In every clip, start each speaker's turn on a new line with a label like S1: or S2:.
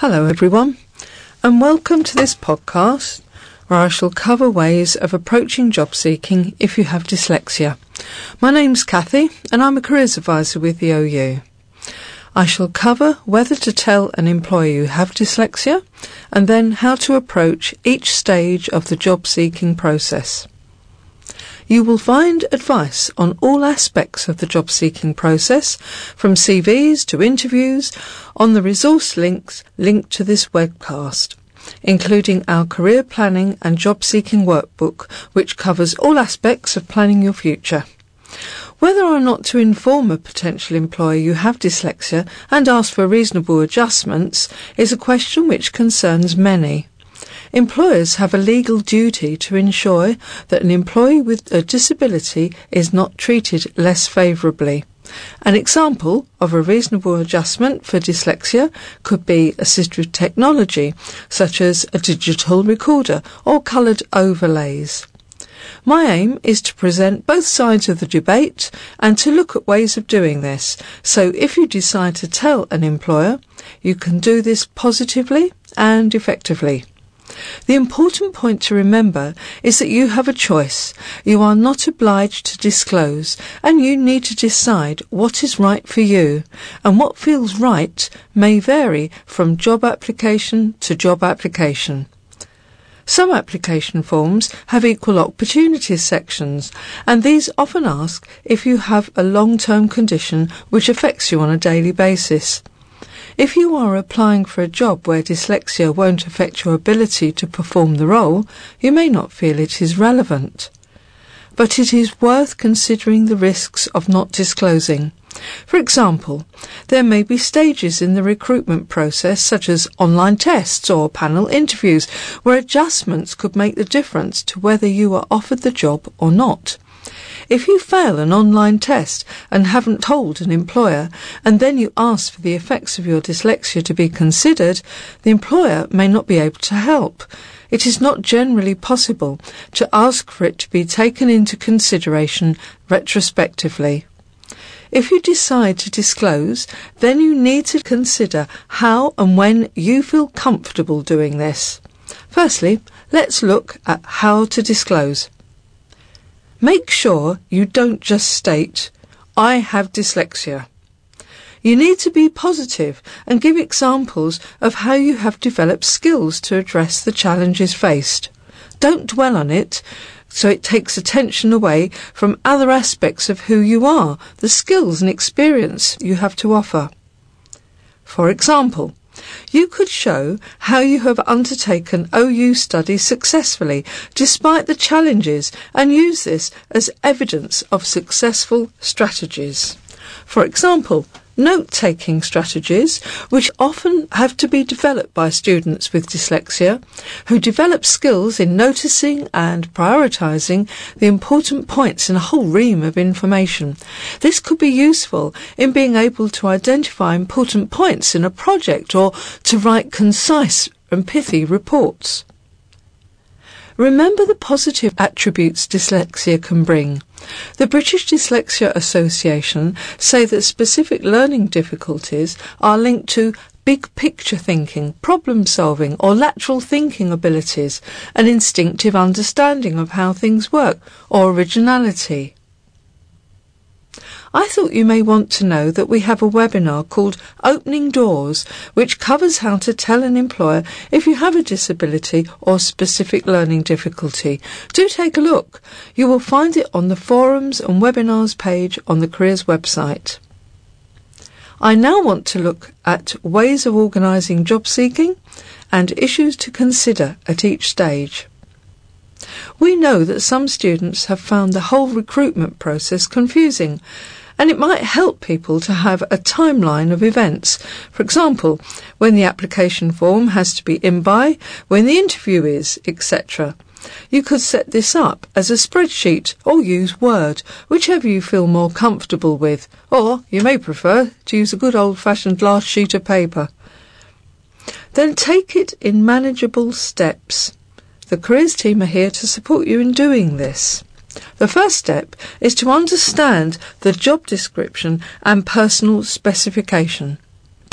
S1: Hello everyone, and welcome to this podcast where I shall cover ways of approaching job seeking if you have dyslexia. My name's Kathy and I'm a careers advisor with the OU. I shall cover whether to tell an employer you have dyslexia and then how to approach each stage of the job seeking process. You will find advice on all aspects of the job seeking process, from CVs to interviews, on the resource links linked to this webcast, including our career planning and job seeking workbook, which covers all aspects of planning your future. Whether or not to inform a potential employer you have dyslexia and ask for reasonable adjustments is a question which concerns many. Employers have a legal duty to ensure that an employee with a disability is not treated less favourably. An example of a reasonable adjustment for dyslexia could be assistive technology, such as a digital recorder or coloured overlays. My aim is to present both sides of the debate and to look at ways of doing this, so if you decide to tell an employer, you can do this positively and effectively. The important point to remember is that you have a choice. You are not obliged to disclose, and you need to decide what is right for you, and what feels right may vary from job application to job application. Some application forms have equal opportunities sections, and these often ask if you have a long-term condition which affects you on a daily basis. If you are applying for a job where dyslexia won't affect your ability to perform the role, you may not feel it is relevant. But it is worth considering the risks of not disclosing. For example, there may be stages in the recruitment process, such as online tests or panel interviews, where adjustments could make the difference to whether you are offered the job or not. If you fail an online test and haven't told an employer, and then you ask for the effects of your dyslexia to be considered, the employer may not be able to help. It is not generally possible to ask for it to be taken into consideration retrospectively. If you decide to disclose, then you need to consider how and when you feel comfortable doing this. Firstly, let's look at how to disclose. Make sure you don't just state, "I have dyslexia." You need to be positive and give examples of how you have developed skills to address the challenges faced. Don't dwell on it, so it takes attention away from other aspects of who you are, the skills and experience you have to offer. For example, you could show how you have undertaken OU studies successfully despite the challenges and use this as evidence of successful strategies. For example, note-taking strategies, which often have to be developed by students with dyslexia, who develop skills in noticing and prioritising the important points in a whole ream of information. This could be useful in being able to identify important points in a project or to write concise and pithy reports. Remember the positive attributes dyslexia can bring. The British Dyslexia Association say that specific learning difficulties are linked to big picture thinking, problem solving or lateral thinking abilities, an instinctive understanding of how things work, or originality. I thought you may want to know that we have a webinar called Opening Doors, which covers how to tell an employer if you have a disability or specific learning difficulty. Do take a look. You will find it on the forums and webinars page on the Careers website. I now want to look at ways of organising job seeking and issues to consider at each stage. We know that some students have found the whole recruitment process confusing, and it might help people to have a timeline of events. For example, when the application form has to be in by, when the interview is, etc. You could set this up as a spreadsheet or use Word, whichever you feel more comfortable with, or you may prefer to use a good old-fashioned glass sheet of paper. Then take it in manageable steps. The Careers team are here to support you in doing this. The first step is to understand the job description and personal specification.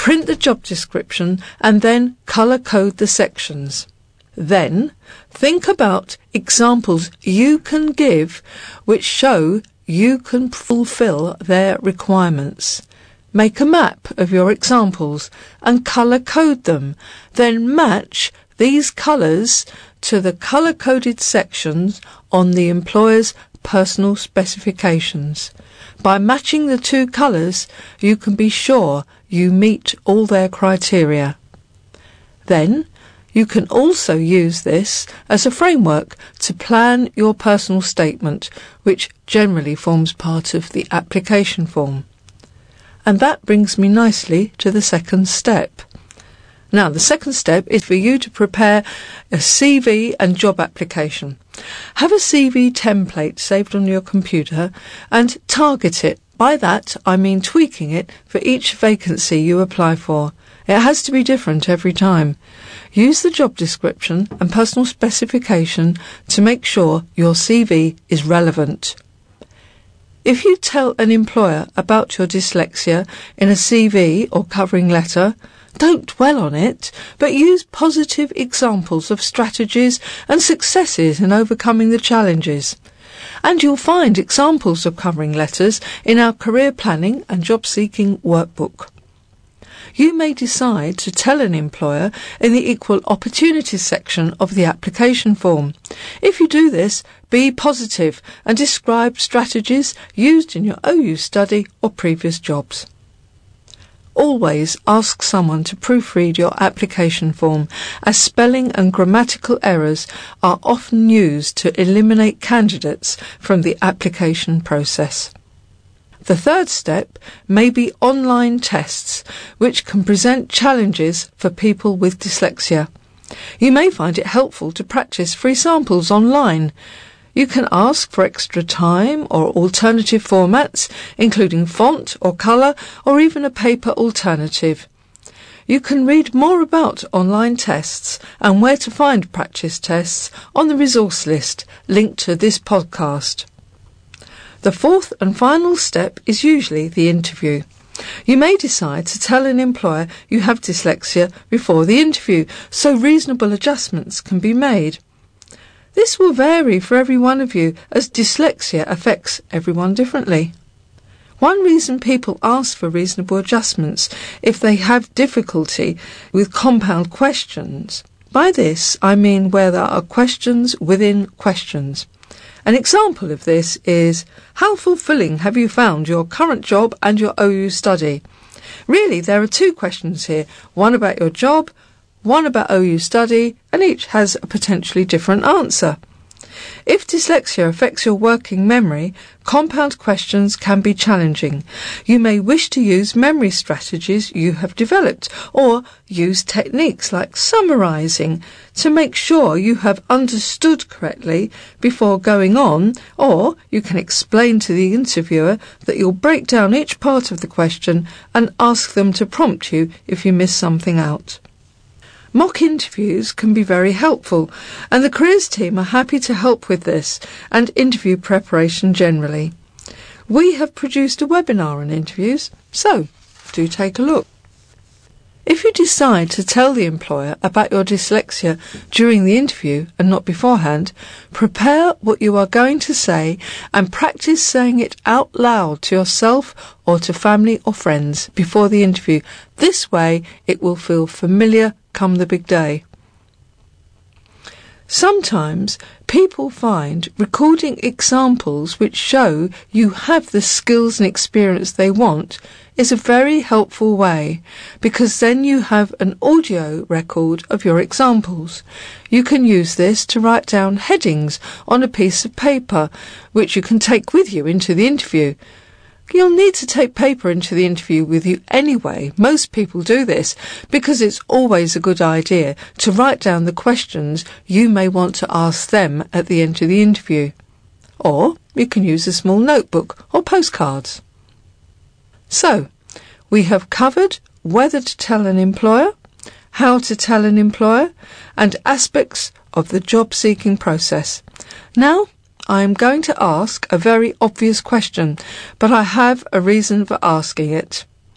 S1: print the job description and then colour code the sections. Then think about examples you can give which show you can fulfil their requirements. Make a map of your examples and colour code them. Then match these colours to the colour-coded sections on the employer's personal specifications. By matching the two colours, you can be sure you meet all their criteria. Then, you can also use this as a framework to plan your personal statement, which generally forms part of the application form. And that brings me nicely to the second step. Now, the second step is for you to prepare a CV and job application. Have a CV template saved on your computer and target it. By that, I mean tweaking it for each vacancy you apply for. It has to be different every time. Use the job description and personal specification to make sure your CV is relevant. If you tell an employer about your dyslexia in a CV or covering letter, don't dwell on it, but use positive examples of strategies and successes in overcoming the challenges. And you'll find examples of covering letters in our career planning and job seeking workbook. You may decide to tell an employer in the equal opportunities section of the application form. If you do this, be positive and describe strategies used in your OU study or previous jobs. Always ask someone to proofread your application form, as spelling and grammatical errors are often used to eliminate candidates from the application process. The third step may be online tests, which can present challenges for people with dyslexia. You may find it helpful to practice free samples online. You can ask for extra time or alternative formats, including font or colour, or even a paper alternative. You can read more about online tests and where to find practice tests on the resource list linked to this podcast. The fourth and final step is usually the interview. You may decide to tell an employer you have dyslexia before the interview, so reasonable adjustments can be made. This will vary for every one of you, as dyslexia affects everyone differently. One reason people ask for reasonable adjustments if they have difficulty with compound questions. By this, I mean where there are questions within questions. An example of this is, how fulfilling have you found your current job and your OU study? Really, there are two questions here, one about your job, one about OU study, and each has a potentially different answer. If dyslexia affects your working memory, compound questions can be challenging. You may wish to use memory strategies you have developed, or use techniques like summarising to make sure you have understood correctly before going on, or you can explain to the interviewer that you'll break down each part of the question and ask them to prompt you if you miss something out. Mock interviews can be very helpful, and the careers team are happy to help with this and interview preparation generally. We have produced a webinar on interviews, so do take a look. If you decide to tell the employer about your dyslexia during the interview and not beforehand, prepare what you are going to say and practice saying it out loud to yourself or to family or friends before the interview. This way it will feel familiar come the big day. Sometimes people find recording examples which show you have the skills and experience they want is a very helpful way, because then you have an audio record of your examples. You can use this to write down headings on a piece of paper, which you can take with you into the interview. You'll need to take paper into the interview with you anyway. Most people do this because it's always a good idea to write down the questions you may want to ask them at the end of the interview. Or you can use a small notebook or postcards. So, we have covered whether to tell an employer, how to tell an employer, and aspects of the job-seeking process. Now, I am going to ask a very obvious question, but I have a reason for asking it.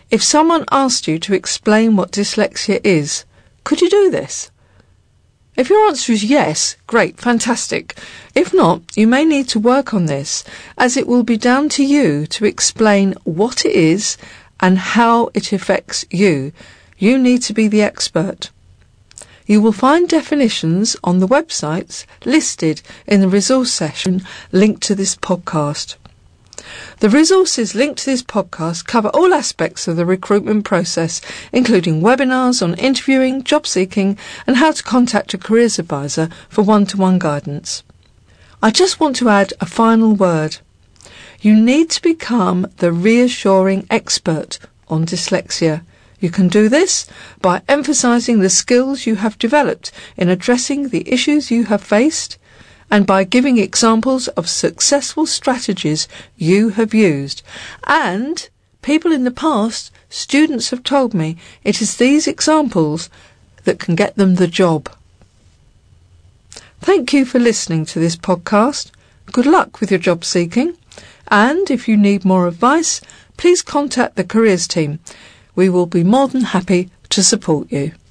S1: If someone asked you to explain what dyslexia is, could you do this? If your answer is yes, great, fantastic. If not, you may need to work on this, as it will be down to you to explain what it is and how it affects you. You need to be the expert. You will find definitions on the websites listed in the resource section linked to this podcast. The resources linked to this podcast cover all aspects of the recruitment process, including webinars on interviewing, job seeking, and how to contact a careers advisor for one-to-one guidance. I just want to add a final word. You need to become the reassuring expert on dyslexia. You can do this by emphasising the skills you have developed in addressing the issues you have faced, and by giving examples of successful strategies you have used. And people in the past, students have told me, it is these examples that can get them the job. Thank you for listening to this podcast. Good luck with your job seeking. And if you need more advice, please contact the careers team. We will be more than happy to support you.